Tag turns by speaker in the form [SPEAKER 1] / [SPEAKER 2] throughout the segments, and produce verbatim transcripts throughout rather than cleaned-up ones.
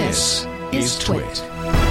[SPEAKER 1] This is Twit.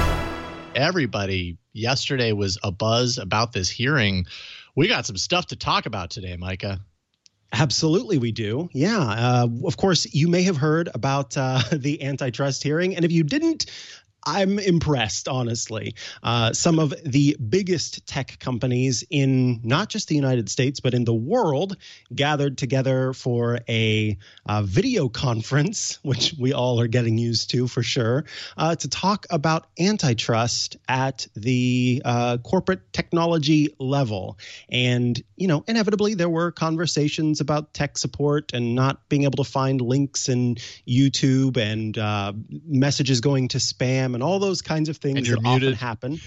[SPEAKER 2] Everybody yesterday was abuzz about this hearing. We got some stuff to talk about today, Micah.
[SPEAKER 3] Absolutely, we do. Yeah. Uh, of course, you may have heard about uh, the antitrust hearing. And if you didn't, I'm impressed, honestly. Uh, some of the biggest tech companies in not just the United States, but in the world gathered together for a uh, video conference, which we all are getting used to for sure, uh, to talk about antitrust at the uh, corporate technology level. And, you know, inevitably there were conversations about tech support and not being able to find links in YouTube and uh, messages going to spam and all those kinds of things that muted. often happen.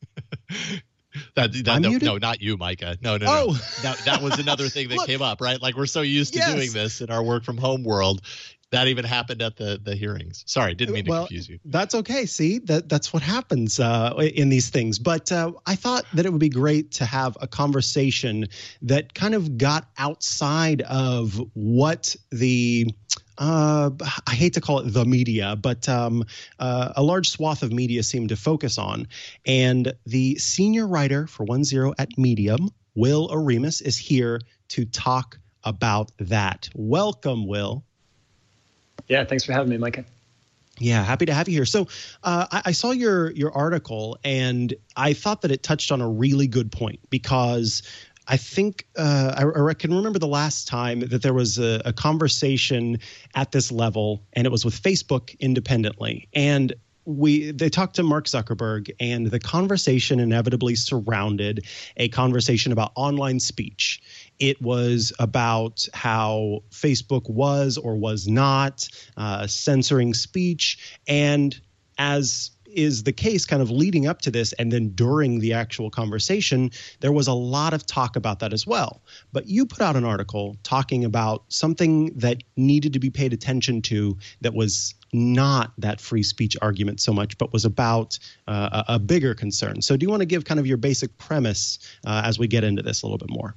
[SPEAKER 2] that, that no, no, not you, Micah. No, no,
[SPEAKER 3] oh.
[SPEAKER 2] no. That, that was another thing that
[SPEAKER 3] Look,
[SPEAKER 2] came up, right? Like we're so used to
[SPEAKER 3] yes.
[SPEAKER 2] doing this in our work from home world. That even happened at the, the hearings. Sorry, didn't mean to
[SPEAKER 3] well,
[SPEAKER 2] confuse you.
[SPEAKER 3] That's okay. See, that that's what happens uh, in these things. But uh, I thought that it would be great to have a conversation that kind of got outside of what the Uh, I hate to call it the media, but um, uh, a large swath of media seem to focus on. And the senior writer for one zero at Medium, Will Oremus, is here to talk about that. Welcome, Will.
[SPEAKER 4] Yeah, thanks for having me, Micah.
[SPEAKER 3] Yeah, happy to have you here. So uh, I, I saw your your article, and I thought that it touched on a really good point because I think uh, I, I can remember the last time that there was a, a conversation at this level, and it was with Facebook independently. And we they talked to Mark Zuckerberg, and the conversation inevitably surrounded a conversation about online speech. It was about how Facebook was or was not uh, censoring speech. And as is the case kind of leading up to this and then during the actual conversation, there was a lot of talk about that as well. But you put out an article talking about something that needed to be paid attention to that was not that free speech argument so much, but was about uh, a, a bigger concern. So do you want to give kind of your basic premise uh, as we get into this a little bit more?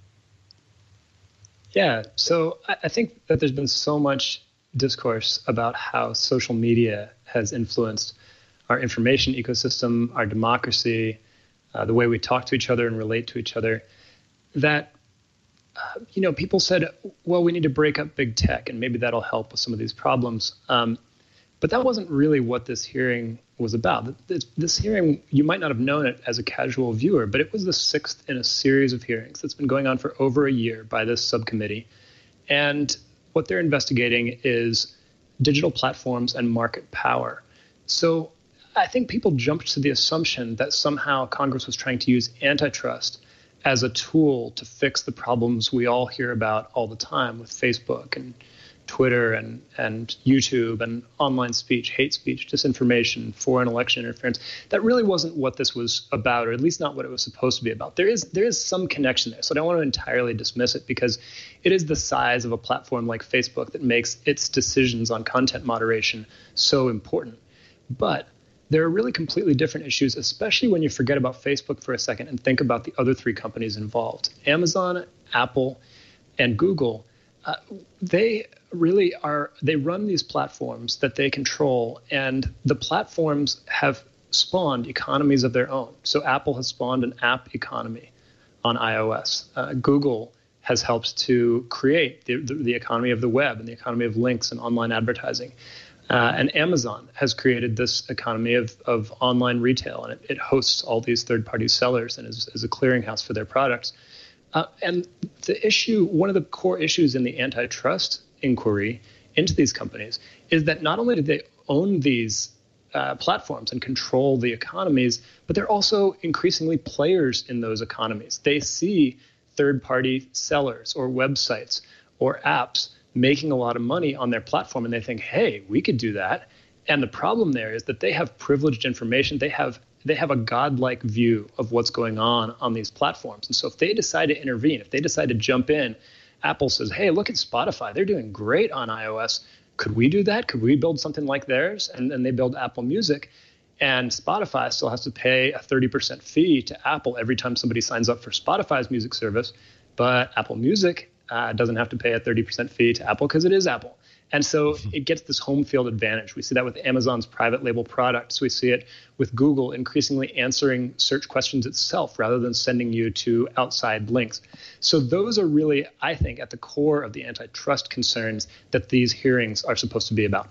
[SPEAKER 4] Yeah, so I, I think that there's been so much discourse about how social media has influenced our information ecosystem, our democracy, uh, the way we talk to each other and relate to each other, that, uh, you know, people said, well, we need to break up big tech and maybe that'll help with some of these problems. Um, but that wasn't really what this hearing was about. This, this hearing, you might not have known it as a casual viewer, but it was the sixth in a series of hearings that's been going on for over a year by this subcommittee. And what they're investigating is digital platforms and market power. So I think people jumped to the assumption that somehow Congress was trying to use antitrust as a tool to fix the problems we all hear about all the time with Facebook and Twitter and, and YouTube and online speech, hate speech, disinformation, foreign election interference. That really wasn't what this was about, or at least not what it was supposed to be about. There is there is some connection there, so I don't want to entirely dismiss it because it is the size of a platform like Facebook that makes its decisions on content moderation so important. But there are really completely different issues, especially when you forget about Facebook for a second and think about the other three companies involved. Amazon, Apple, and Google, uh, they really are, they run these platforms that they control, and the platforms have spawned economies of their own. So Apple has spawned an app economy on iOS. Uh, Google has helped to create the, the, the economy of the web and the economy of links and online advertising. Uh, and Amazon has created this economy of, of online retail, and it, it hosts all these third-party sellers and is, is a clearinghouse for their products. Uh, and the issue, one of the core issues in the antitrust inquiry into these companies is that not only do they own these uh, platforms and control the economies, but they're also increasingly players in those economies. They see third-party sellers or websites or apps making a lot of money on their platform, and they think, hey, we could do that. And the problem there is that they have privileged information. They have they have a godlike view of what's going on on these platforms. And so if they decide to intervene, if they decide to jump in, Apple says, hey, look at Spotify. They're doing great on iOS. Could we do that? Could we build something like theirs? And then they build Apple Music. And Spotify still has to pay a thirty percent fee to Apple every time somebody signs up for Spotify's music service. But Apple Music uh, doesn't have to pay a thirty percent fee to Apple because it is Apple. And so it gets this home field advantage. We see that with Amazon's private label products. We see it with Google increasingly answering search questions itself rather than sending you to outside links. So those are really, I think, at the core of the antitrust concerns that these hearings are supposed to be about.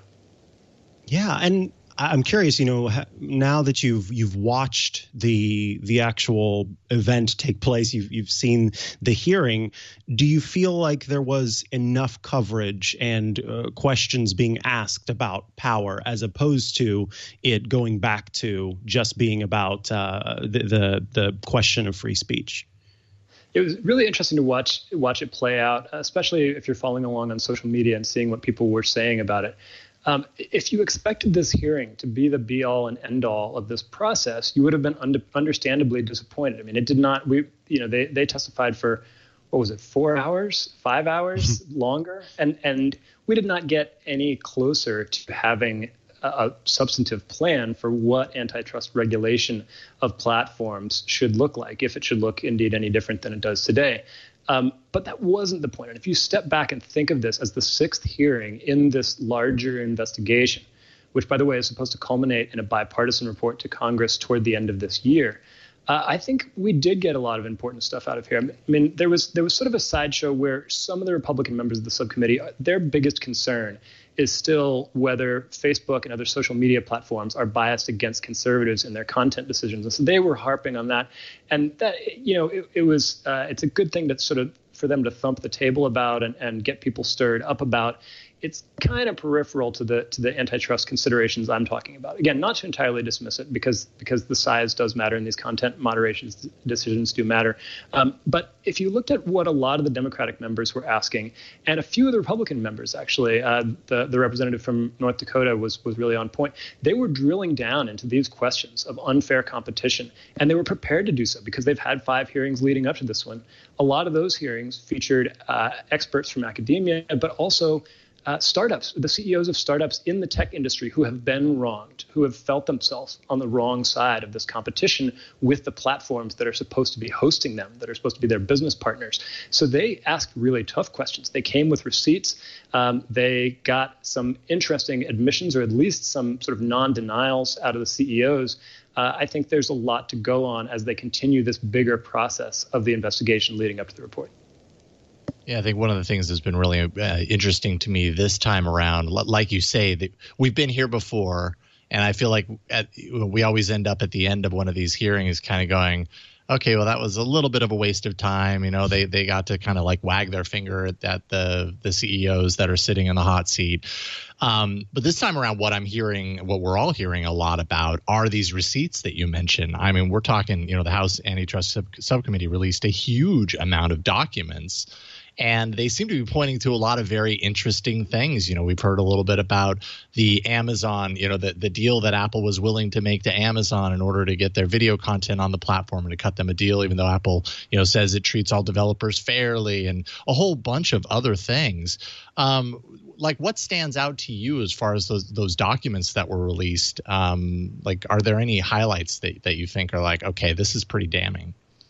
[SPEAKER 3] Yeah, and I'm curious, you know, now that you've you've watched the the actual event take place, you've you've seen the hearing, do you feel like there was enough coverage and uh, questions being asked about power as opposed to it going back to just being about uh, the, the the question of free speech?
[SPEAKER 4] It was really interesting to watch watch it play out, especially if you're following along on social media and seeing what people were saying about it. Um, if you expected this hearing to be the be all and end all of this process, you would have been under, understandably disappointed. I mean, it did not. We, you know, they they testified for, what was it, four hours, five hours longer, and and we did not get any closer to having a, a substantive plan for what antitrust regulation of platforms should look like, if it should look indeed any different than it does today. Um, but that wasn't the point. And if you step back and think of this as the sixth hearing in this larger investigation, which, by the way, is supposed to culminate in a bipartisan report to Congress toward the end of this year, uh, I think we did get a lot of important stuff out of here. I mean, there was there was sort of a sideshow where some of the Republican members of the subcommittee, their biggest concern is still whether Facebook and other social media platforms are biased against conservatives in their content decisions. And so they were harping on that. And that, you know, it, it was uh, it's a good thing to sort of for them to thump the table about and, and get people stirred up about. It's kind of peripheral to the to the antitrust considerations I'm talking about. Again, not to entirely dismiss it, because because the size does matter and these content moderation decisions do matter. Um, but if you looked at what a lot of the Democratic members were asking, and a few of the Republican members, actually, uh, the the representative from North Dakota was was really on point. They were drilling down into these questions of unfair competition, and they were prepared to do so because they've had five hearings leading up to this one. A lot of those hearings featured uh, experts from academia, but also Uh, startups, the C E Os of startups in the tech industry who have been wronged, who have felt themselves on the wrong side of this competition with the platforms that are supposed to be hosting them, that are supposed to be their business partners. So they asked really tough questions. They came with receipts. Um, they got some interesting admissions, or at least some sort of non-denials out of the C E Os. Uh, I think there's a lot to go on as they continue this bigger process of the investigation leading up to the report.
[SPEAKER 2] Yeah, I think one of the things that's been really uh, interesting to me this time around, like you say, that we've been here before, and I feel like at, we always end up at the end of one of these hearings kind of going, okay, well, that was a little bit of a waste of time. You know, they they got to kind of like wag their finger at, at the the C E Os that are sitting in the hot seat. Um, but this time around, what I'm hearing, what we're all hearing a lot about are these receipts that you mentioned. I mean, we're talking, you know, the House Antitrust Sub- Subcommittee released a huge amount of documents. And they seem to be pointing to a lot of very interesting things. You know, we've heard a little bit about the Amazon, you know, the, the deal that Apple was willing to make to Amazon in order to get their video content on the platform and to cut them a deal, even though Apple, you know, says it treats all developers fairly, and a whole bunch of other things. Um, like, what stands out to you as far as those those documents that were released? Um, like, are there any highlights that, that you think are like, okay, this is pretty damning?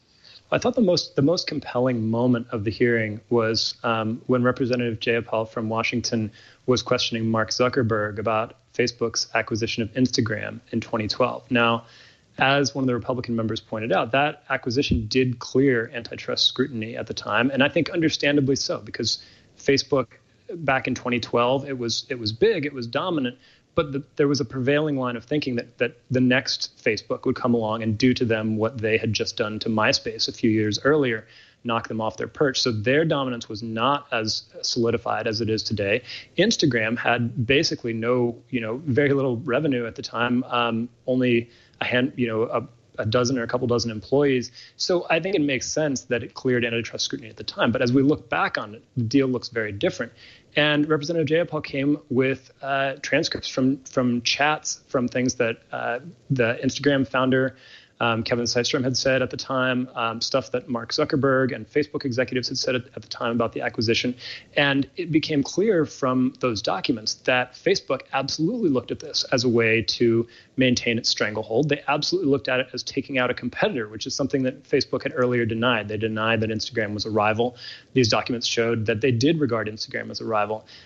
[SPEAKER 4] I thought the most the most compelling moment of the hearing was um, when Representative Jayapal from Washington was questioning Mark Zuckerberg about Facebook's acquisition of Instagram in twenty twelve. Now, as one of the Republican members pointed out, that acquisition did clear antitrust scrutiny at the time, and I think understandably so, because Facebook back in twenty twelve, it was it was big, it was dominant. But the, there was a prevailing line of thinking that that the next Facebook would come along and do to them what they had just done to MySpace a few years earlier, knock them off their perch. So their dominance was not as solidified as it is today. Instagram had basically no, you know, very little revenue at the time, um, only a hand, you know, a, a dozen or a couple dozen employees. So I think it makes sense that it cleared antitrust scrutiny at the time. But as we look back on it, the deal looks very different. And Representative Jayapal came with uh, transcripts from from chats from things that uh, the Instagram founder, um, Kevin Systrom, had said at the time, um, stuff that Mark Zuckerberg and Facebook executives had said at, at the time about the acquisition. And it became clear from those documents that Facebook absolutely looked at this as a way to maintain its stranglehold. They absolutely looked at it as taking out a competitor, which is something that Facebook had earlier denied. They denied that Instagram was a rival. These documents showed that they did regard Instagram as a rival.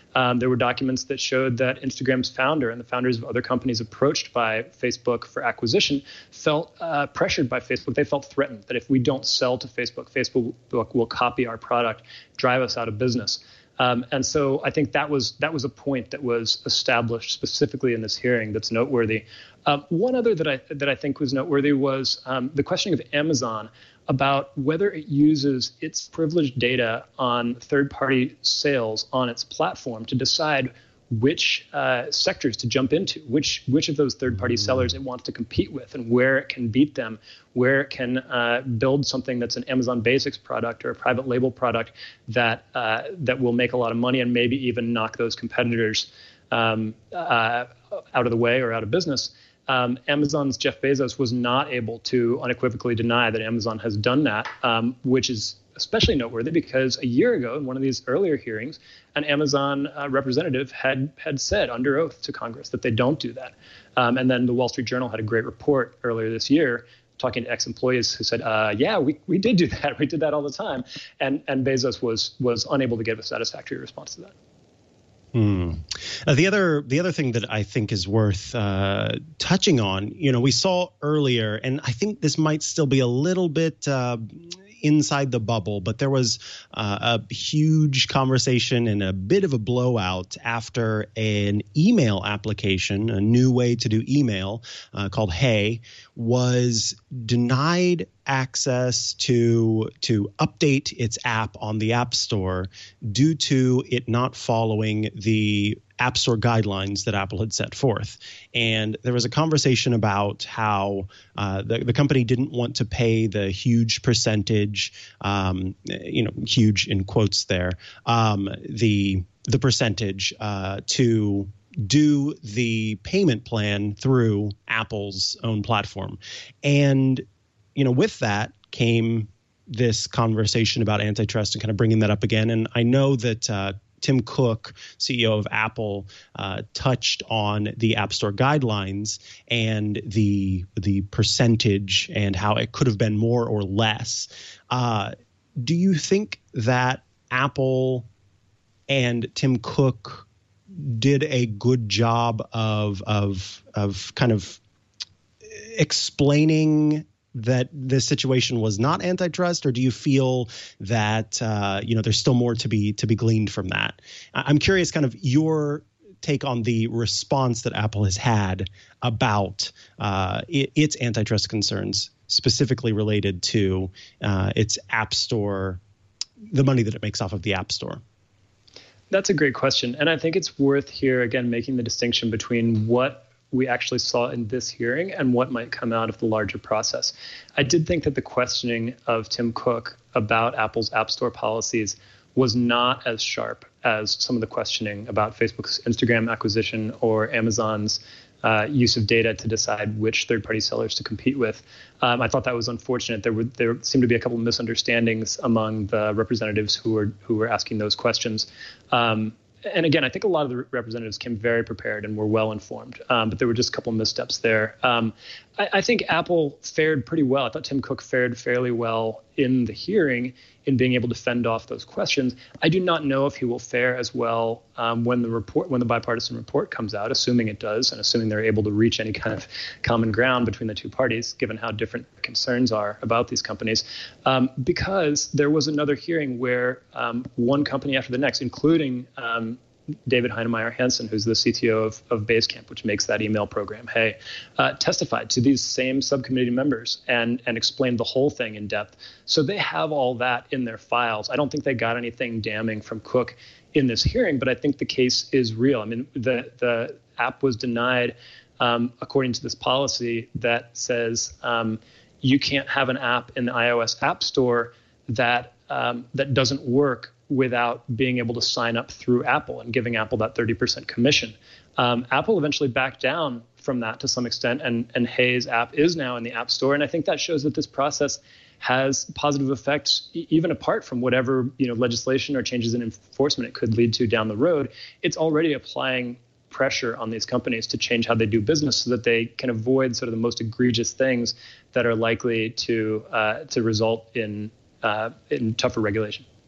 [SPEAKER 4] Um, there were documents that showed that Instagram's founder and the founders of other companies approached by Facebook for acquisition felt uh, pressured by Facebook. They felt threatened that if we don't sell to Facebook, Facebook will copy our product, drive us out of business. Um, and so I think that was that was a point that was established specifically in this hearing that's noteworthy. Um, one other that I that I think was noteworthy was um, the questioning of Amazon about whether it uses its privileged data on third-party sales on its platform to decide which uh, sectors to jump into, which which of those third-party sellers it wants to compete with, and where it can beat them, where it can uh, build something that's an Amazon Basics product or a private label product that uh, that will make a lot of money and maybe even knock those competitors um, uh, out of the way or out of business. Um, Amazon's Jeff Bezos was not able to unequivocally deny that Amazon has done that, um, which is especially noteworthy because a year ago in one of these earlier hearings, an Amazon uh, representative had had said under oath to Congress that they don't do that. Um, and then the Wall Street Journal had a great report earlier this year talking to ex-employees who said, uh, yeah, we, we did do that. We did that all the time. And and Bezos was was unable to give a satisfactory response to that.
[SPEAKER 3] Hmm. Uh, the other the other thing that I think is worth uh, touching on, you know, we saw earlier, and I think this might still be a little bit uh, inside the bubble, but there was uh, a huge conversation and a bit of a blowout after an email application, a new way to do email uh, called Hey, was denied access to to update its app on the App Store due to it not following the App Store guidelines that Apple had set forth. And there was a conversation about how uh, the, the company didn't want to pay the huge percentage, um, you know, huge in quotes there, um, the the percentage uh, to do the payment plan through Apple's own platform. And you know, with that came this conversation about antitrust and kind of bringing that up again. And I know that uh, Tim Cook, C E O of Apple, uh, touched on the App Store guidelines and the the percentage and how it could have been more or less. Uh, do you think that Apple and Tim Cook did a good job of of of kind of explaining that this situation was not antitrust, or do you feel that uh, you know there's still more to be to be gleaned from that? I'm curious, kind of your take on the response that Apple has had about uh, it, its antitrust concerns, specifically related to uh, its App Store, the money that it makes off of the App Store.
[SPEAKER 4] That's a great question, and I think it's worth here again making the distinction between what we actually saw in this hearing and what might come out of the larger process. I did think that the questioning of Tim Cook about Apple's App Store policies was not as sharp as some of the questioning about Facebook's Instagram acquisition or Amazon's uh, use of data to decide which third-party sellers to compete with. Um, I thought that was unfortunate. There were there seemed to be a couple of misunderstandings among the representatives who were who were asking those questions. Um, And again, I think a lot of the representatives came very prepared and were well informed, um, but there were just a couple of missteps there. Um, I, I think Apple fared pretty well. I thought Tim Cook fared fairly well in the hearing in being able to fend off those questions. I do not know if he will fare as well um, when the report, when the bipartisan report comes out, assuming it does, and assuming they're able to reach any kind of common ground between the two parties, given how different concerns are about these companies. Um, because there was another hearing where um, one company after the next, including um, David Heinemeier Hansson, who's the C T O of, of Basecamp, which makes that email program, Hey, uh, testified to these same subcommittee members and, and explained the whole thing in depth. So they have all that in their files. I don't think they got anything damning from Cook in this hearing, but I think the case is real. I mean, the, the app was denied um, according to this policy that says um, you can't have an app in the iOS App Store that um, that doesn't work without being able to sign up through Apple and giving Apple that thirty percent commission. Um, Apple eventually backed down from that to some extent, and, and Hey's app is now in the App Store. And I think that shows that this process has positive effects, e- even apart from whatever you know legislation or changes in enforcement it could lead to down the road. It's already applying pressure on these companies to change how they do business so that they can avoid sort of the most egregious things that are likely to uh, to result in uh, in tougher regulation.